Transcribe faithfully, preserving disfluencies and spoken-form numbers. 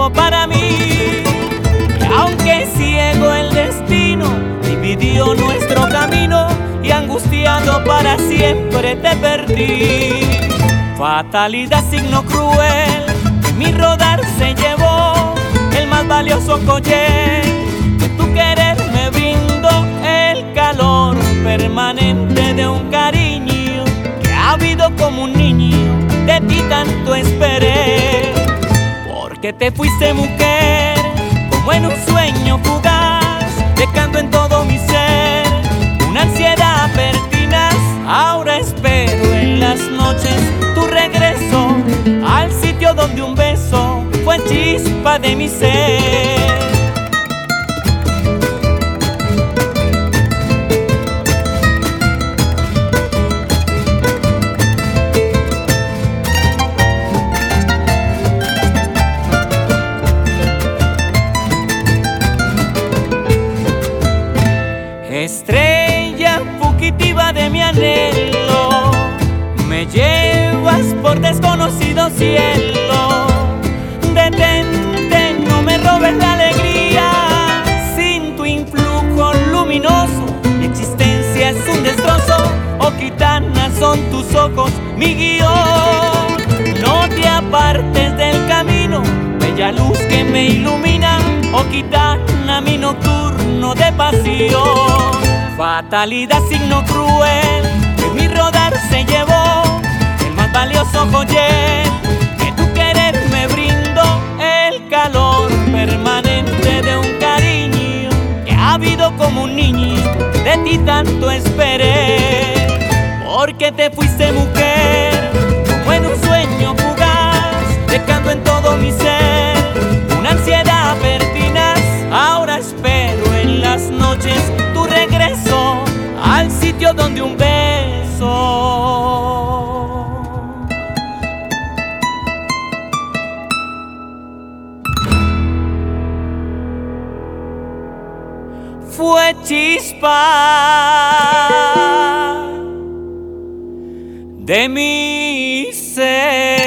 nuevo para mí. Y aunque ciego el destino dividió nuestro camino y angustiado para siempre te perdí. Fatalidad, signo cruel, que mi rodar se llevó el más valioso collar. Que tu querer me brindó el calor permanente de un cariño que ha habido como un niño, de ti tanto esperé. Porque te fuiste, mujer, como en un sueño fugaz, dejando en todo mi ser una ansiedad pertinaz. Ahora espero en las noches tu regreso al sitio donde un beso fue chispa de mi ser. Estrella fugitiva de mi anhelo, me llevas por desconocido cielo. Detente, no me robes la alegría. Sin tu influjo luminoso, mi existencia es un destrozo. Oh gitana, son tus ojos mi guión. No te apartes del camino, bella luz que me ilumina. Oh gitana, mi nocturno de pasión. Fatalidad, signo cruel, que mi rodar se llevó el más valioso collar. Que tu querer me brindó el calor permanente de un cariño que ha habido como un niño, de ti tanto esperé. Porque te fuiste, mujer, como en un sueño fugaz, dejando en todo mi ser una ansiedad pertinaz. Ahora espero en las noches tu regreso al sitio donde un beso fue chispa de mi ser.